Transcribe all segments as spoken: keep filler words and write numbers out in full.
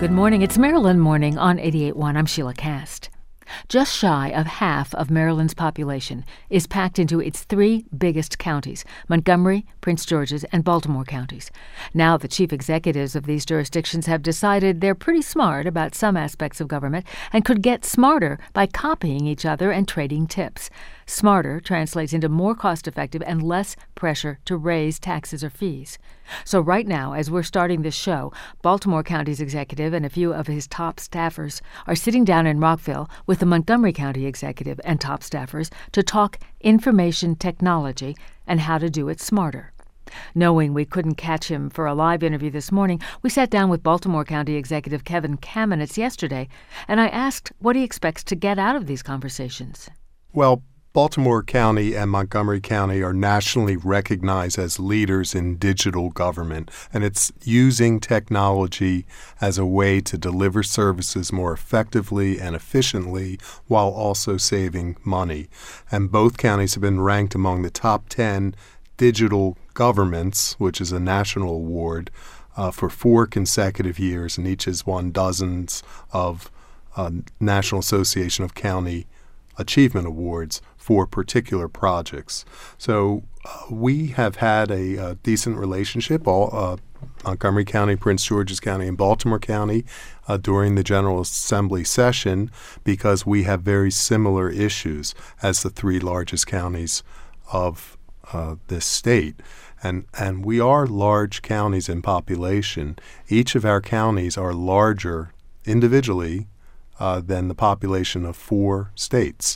Good morning. It's Maryland Morning on eighty-eight point one. I'm Sheila Cast. Just shy of half of Maryland's population is packed into its three biggest counties, Montgomery, Prince George's, and Baltimore counties. Now the chief executives of these jurisdictions have decided they're pretty smart about some aspects of government and could get smarter by copying each other and trading tips. Smarter translates into more cost-effective and less pressure to raise taxes or fees. So right now, as we're starting this show, Baltimore County's executive and a few of his top staffers are sitting down in Rockville with the Montgomery County executive and top staffers to talk information technology and how to do it smarter. Knowing we couldn't catch him for a live interview this morning, we sat down with Baltimore County Executive Kevin Kamenetz yesterday, and I asked what he expects to get out of these conversations. Well, Baltimore County and Montgomery County are nationally recognized as leaders in digital government, and it's using technology as a way to deliver services more effectively and efficiently while also saving money. And both counties have been ranked among the top ten digital governments, which is a national award, uh, for four consecutive years, and each has won dozens of uh, National Association of County Achievement Awards for particular projects. So uh, we have had a, a decent relationship, all uh, Montgomery County, Prince George's County, and Baltimore County uh, during the General Assembly session because we have very similar issues as the three largest counties of uh, this state. And, and we are large counties in population. Each of our counties are larger individually Uh, than the population of four states.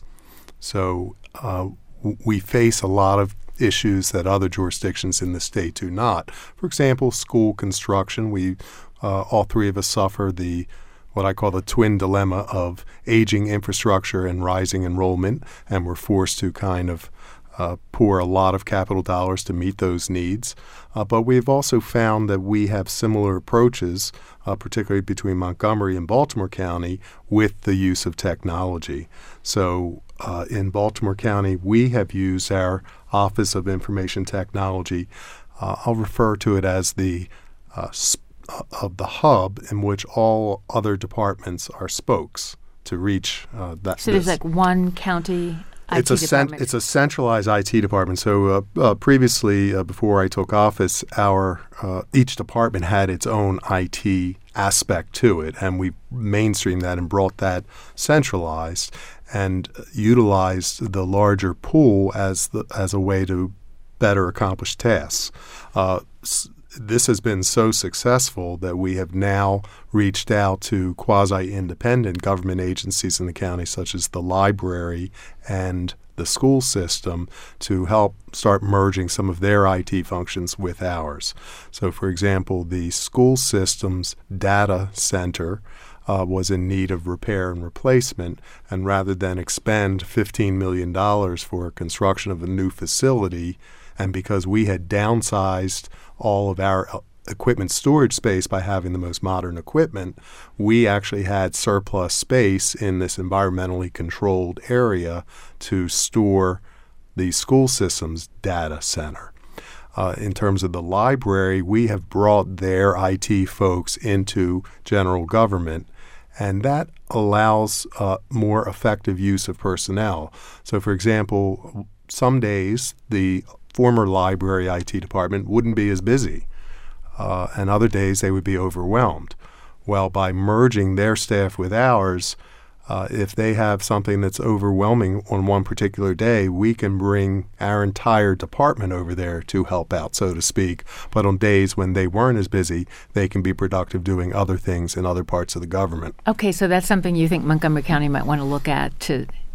So uh, w- we face a lot of issues that other jurisdictions in the state do not. For example, school construction. We, uh, all three of us suffer the what I call the twin dilemma of aging infrastructure and rising enrollment, and we're forced to kind of Uh, pour a lot of capital dollars to meet those needs. Uh, but we've also found that we have similar approaches, uh, particularly between Montgomery and Baltimore County, with the use of technology. So uh, in Baltimore County, we have used our Office of Information Technology. Uh, I'll refer to it as the uh, sp- uh, of the hub in which all other departments are spokes to reach uh, that. So there's like one county I T it's a cent- department. it's a centralized I T department. So uh, uh, previously, uh, before I took office, our uh, each department had its own I T aspect to it, and we mainstreamed that and brought that centralized and utilized the larger pool as the as a way to better accomplish tasks. Uh, s- This has been so successful that we have now reached out to quasi-independent government agencies in the county, such as the library and the school system, to help start merging some of their I T functions with ours. So, for example, the school system's data center uh, was in need of repair and replacement, and rather than expend fifteen million dollars for construction of a new facility, and because we had downsized all of our equipment storage space by having the most modern equipment, we actually had surplus space in this environmentally controlled area to store the school system's data center. Uh, in terms of the library, we have brought their I T folks into general government, and that allows uh, more effective use of personnel. So, for example, some days the former library I T department wouldn't be as busy, uh, and other days they would be overwhelmed. Well, by merging their staff with ours, uh, if they have something that's overwhelming on one particular day, we can bring our entire department over there to help out, so to speak. But on days when they weren't as busy, they can be productive doing other things in other parts of the government. Okay, so that's something you think Montgomery County might want to look at to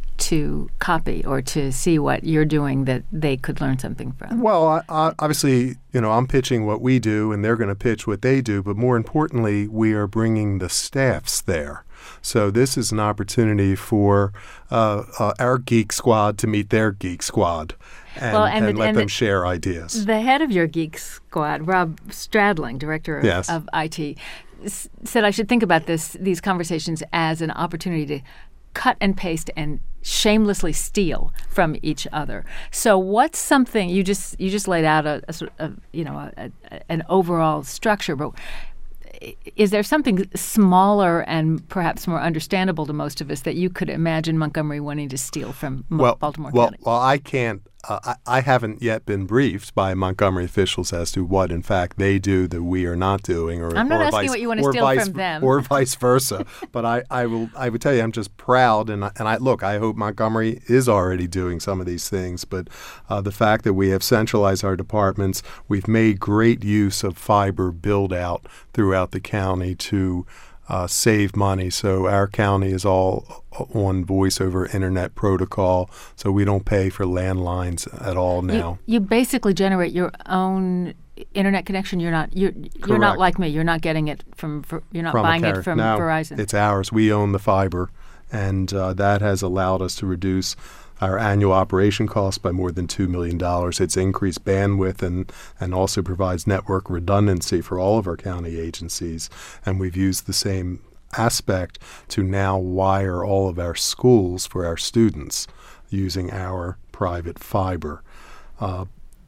to copy or to see what you're doing that they could learn something from? Well, I, I, obviously, you know, I'm pitching what we do and they're going to pitch what they do. But more importantly, we are bringing the staffs there. So this is an opportunity for uh, uh, our Geek Squad to meet their Geek Squad and, well, and, and the, let and them the, share ideas. The head of your Geek Squad, Rob Stradling, Director of, yes. of I T, s- said I should think about this these conversations as an opportunity to cut and paste and shamelessly steal from each other. So what's something you just you just laid out a, a sort of you know a, a, an overall structure, but is there something smaller and perhaps more understandable to most of us that you could imagine Montgomery wanting to steal from well, Baltimore well, County? Well, I can't. Uh, I, I haven't yet been briefed by Montgomery officials as to what, in fact, they do that we are not doing. Or I'm not or asking vice, what you want to or steal vice, from them, or vice versa. But I, I will. I would tell you, I'm just proud, and I, and I look. I hope Montgomery is already doing some of these things. But uh, the fact that we have centralized our departments, we've made great use of fiber build out throughout the county to Uh, save money. So our county is all on voice over internet protocol, so we don't pay for landlines at all now. You, you basically generate your own internet connection. You're not you're Correct. you're not like me. You're not getting it from you're not from buying it from no, Verizon. It's ours. We own the fiber, and uh, that has allowed us to reduce our annual operation costs by more than two million dollars. It's increased bandwidth and, and also provides network redundancy for all of our county agencies. And we've used the same aspect to now wire all of our schools for our students using our private fiber. Uh,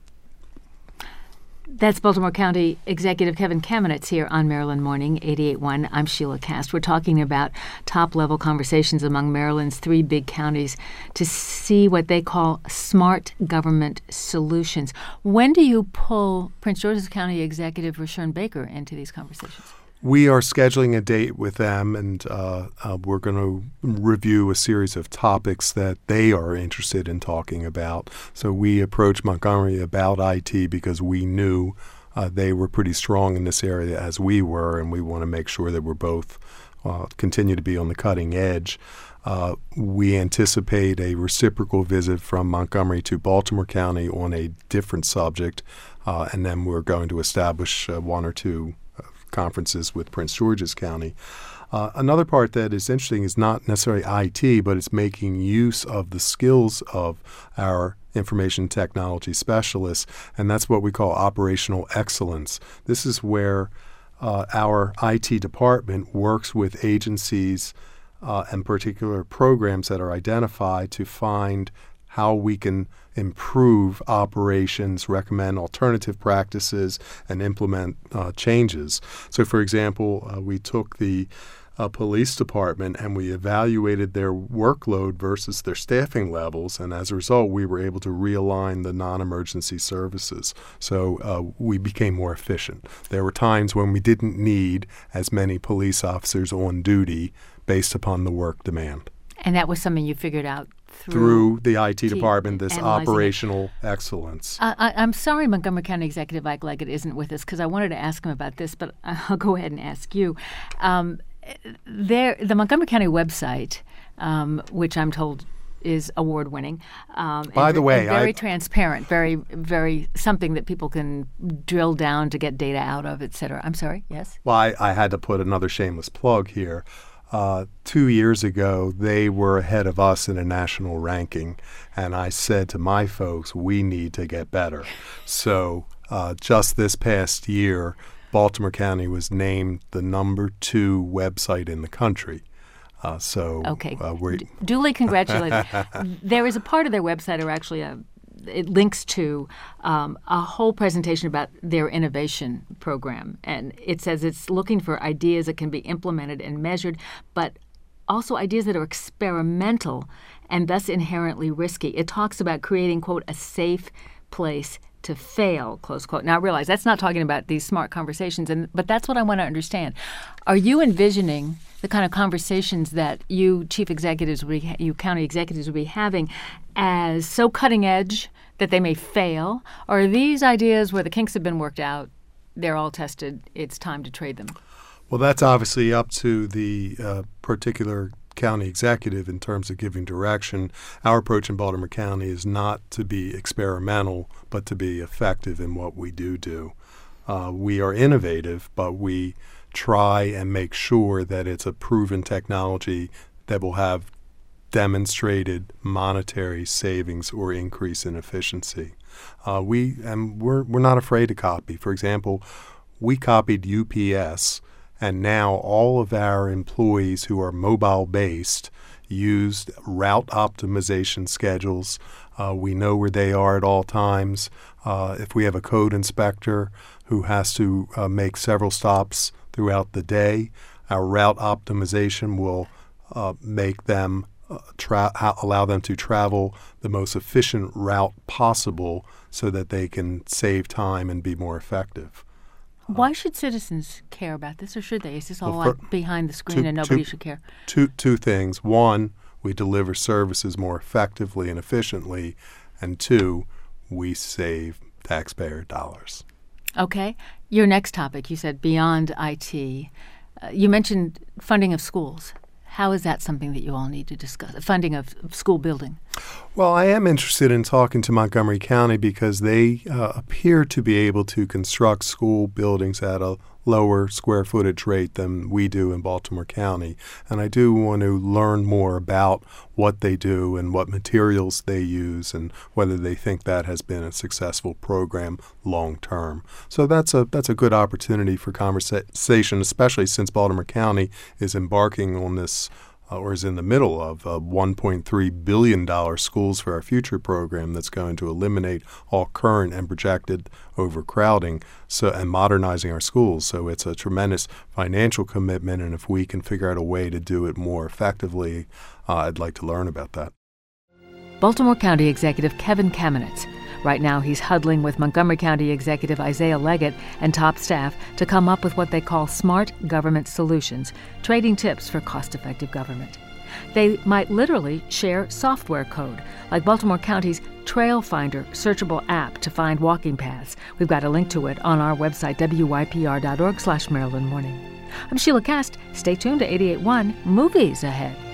That's Baltimore County Executive Kevin Kamenetz here on Maryland Morning, eighty-eight point one. I'm Sheila Cast. We're talking about top-level conversations among Maryland's three big counties to see what they call smart government solutions. When do you pull Prince George's County Executive Rushern Baker into these conversations? We are scheduling a date with them, and uh, uh, we're going to review a series of topics that they are interested in talking about. So we approached Montgomery about I T because we knew uh, they were pretty strong in this area as we were, and we want to make sure that we're both uh, continue to be on the cutting edge. Uh, we anticipate a reciprocal visit from Montgomery to Baltimore County on a different subject, uh, and then we're going to establish uh, one or two conferences with Prince George's County. Uh, another part that is interesting is not necessarily I T, but it's making use of the skills of our information technology specialists, and that's what we call operational excellence. This is where uh, our I T department works with agencies uh, and particular programs that are identified to find how we can improve operations, recommend alternative practices, and implement uh, changes. So, for example, uh, we took the uh, police department and we evaluated their workload versus their staffing levels, and as a result, we were able to realign the non-emergency services. So uh, we became more efficient. There were times when we didn't need as many police officers on duty based upon the work demand. And that was something you figured out through, through the I T department, this operational it. excellence. Uh, I, I'm sorry Montgomery County Executive Ike Leggett isn't with us because I wanted to ask him about this, but I'll go ahead and ask you. Um, there, the Montgomery County website, um, which I'm told is award-winning. Um, By and, the way, and very I, transparent, very, very something that people can drill down to get data out of, et cetera. I'm sorry, yes? Well, I, I had to put another shameless plug here. Uh, two years ago, they were ahead of us in a national ranking, and I said to my folks, we need to get better. So uh, just this past year, Baltimore County was named the number two website in the country. Uh, so okay. uh, we're D- duly congratulated. There is a part of their website, or actually a it links to um, a whole presentation about their innovation program. And it says it's looking for ideas that can be implemented and measured, but also ideas that are experimental and thus inherently risky. It talks about creating, quote, a safe place to fail, close quote. Now, I realize that's not talking about these smart conversations, and but that's what I want to understand. Are you envisioning the kind of conversations that you chief executives, would be, you county executives would be having as so cutting edge that they may fail? Or are these ideas where the kinks have been worked out, they're all tested, it's time to trade them? Well, that's obviously up to the uh, particular county executive in terms of giving direction. Our approach in Baltimore County is not to be experimental, but to be effective in what we do do. Uh, we are innovative, but we try and make sure that it's a proven technology that will have demonstrated monetary savings or increase in efficiency. Uh, we and we're we're not afraid to copy. For example, we copied U P S, and now all of our employees who are mobile based used route optimization schedules Uh, we know where they are at all times. Uh, if we have a code inspector who has to uh, make several stops throughout the day, our route optimization will uh, make them uh, tra- allow them to travel the most efficient route possible so that they can save time and be more effective. Why should citizens care about this, or should they? Is this all well, like behind the screen two, and nobody two, should care? Two, two things. One, we deliver services more effectively and efficiently. And two, we save taxpayer dollars. Okay. Your next topic, you said beyond I T. Uh, you mentioned funding of schools. How is that something that you all need to discuss? Funding of, of school building? Well, I am interested in talking to Montgomery County because they uh, appear to be able to construct school buildings at a lower square footage rate than we do in Baltimore County. And I do want to learn more about what they do and what materials they use and whether they think that has been a successful program long term. So that's a that's a good opportunity for conversation, especially since Baltimore County is embarking on this Uh, or is in the middle of a one point three billion dollars Schools for Our Future program that's going to eliminate all current and projected overcrowding so, and modernizing our schools. So it's a tremendous financial commitment, and if we can figure out a way to do it more effectively, uh, I'd like to learn about that. Baltimore County Executive Kevin Kamenetz. Right now, he's huddling with Montgomery County Executive Isaiah Leggett and top staff to come up with what they call smart government solutions, trading tips for cost-effective government. They might literally share software code, like Baltimore County's Trail Finder searchable app to find walking paths. We've got a link to it on our website, W Y P R dot org slash Maryland Morning. I'm Sheila Cast. Stay tuned to eighty-eight point one Movies ahead.